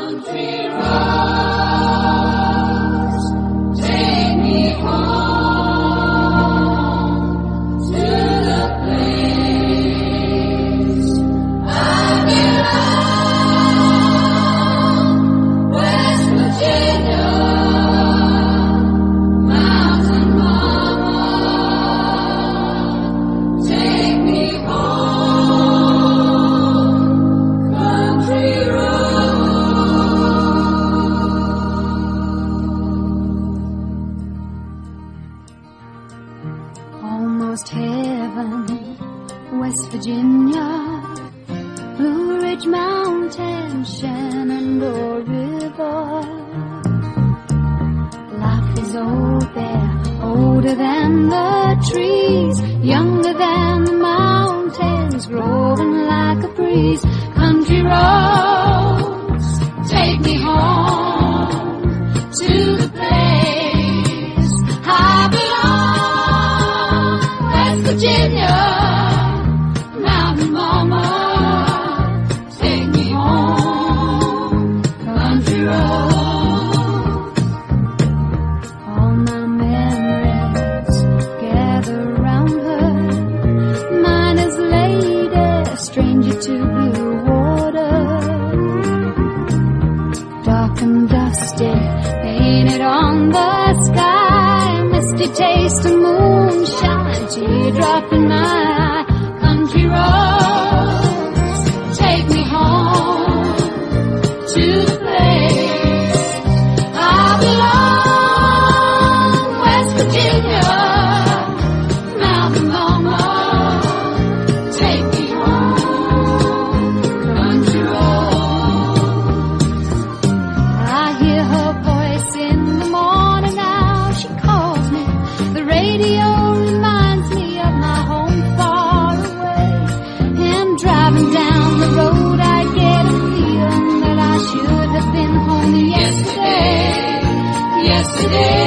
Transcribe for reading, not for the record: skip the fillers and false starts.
Almost heaven, West Virginia, Blue Ridge Mountain, Shenandoah River. Life is old there, older than the trees, younger than the mountains, growing like a breeze. Country roads, take me home to the place I belong. West Virginia, mountain mama, take me home. Country roads, all my memories gather around her. Mine is lady, stranger to blue water, dark and dusty, painted on the sky, misty taste of moonshine, teardrop in my eye. Country roads, take me home to the place I belong. West Virginia, mountain mama, take me home. Country roads, I hear her voice in the morning now. She calls me, the radio reminds me of my home far away. And driving down the road I get a feeling that I should have been home yesterday.